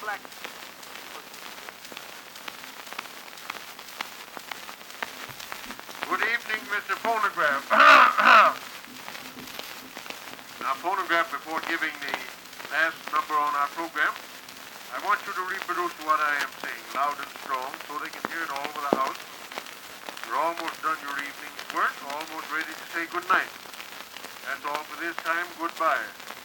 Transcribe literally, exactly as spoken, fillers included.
black. Good evening, Mister Phonograph. Now, Phonograph, before giving the last number on our program, I want you to reproduce what I am saying, loud and strong, so they can hear it all over the house. You're almost done your evening's work, almost ready to say good night. That's all for this time. Goodbye.